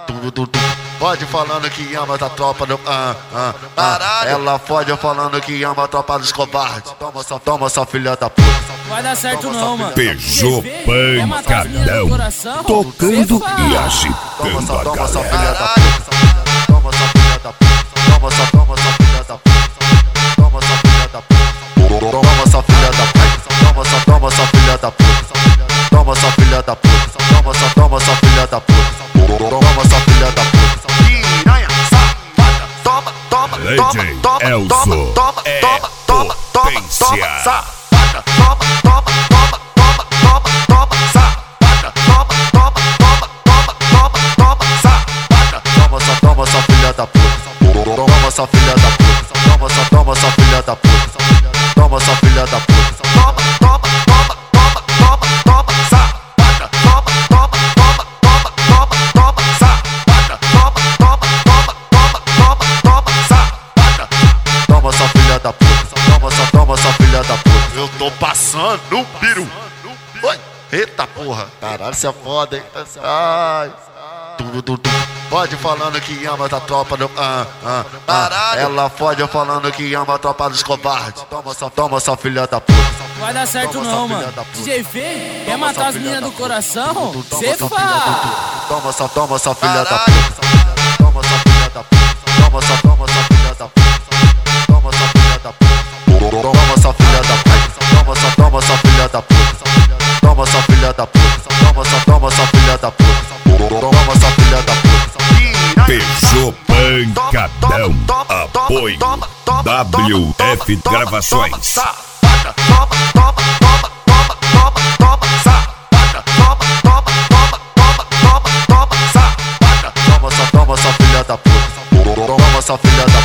Pode falando que ama da tropa do Ela pode falando que ama a tropa dos covardes. Toma essa filha da puta. Vai dar certo não, mano. Beijou pancadão, tocando e agitando a Toma essa filha galera. da puta. Toma essa filha da puta. Toma essa filha da puta. Toma essa filha da puta. Toma essa filha da puta. Toma essa filha da puta. Toma essa filha da puta. Toma essa filha da puta. Toma essa filha da puta. Piranha, safada. Toma, toma, Legend toma, Elzo toma, é toma, toma, potência. toma, safada. Toma, toma, toma, toma, toma, toma, safada. Toma, toma, toma, toma, toma, toma, safada. Toma essa filha da puta. Toma essa filha da puta. Toma essa filha da puta. Toma essa filha da puta. Toma, toma, toma, toma, toma, toma, safada. Toma, toma, toma, toma, toma, toma, safada. Toma, toma, toma, toma, toma, toma, safada. Toma essa filha da puta. Toma essa filha da puta. Eu tô passando no piru. Oi. Eita porra. Caralho, você é foda, hein? Ai. Pode falando que ama da tropa do Ela pode falando que ama a tropa dos covardes. Toma essa filha da puta. Vai dar certo não, mano. DJ Feio, quer matar as meninas do coração? Cê faz. Toma essa filha da puta. Toma essa filha da puta. Toma essa filha da puta. Toma essa filha da puta. Toma essa filha da puta. Toma essa filha da puta. Toma essa filha da puta. Toma essa filha da puta. Toma essa filha da puta. Beijou pancadão, apoio WF Gravações. Toma, toma, toma, toma, toma, toma, toma, safada. Toma, toma, toma, toma, toma, toma, safada. Toma essa filha da puta. Toma essa filha da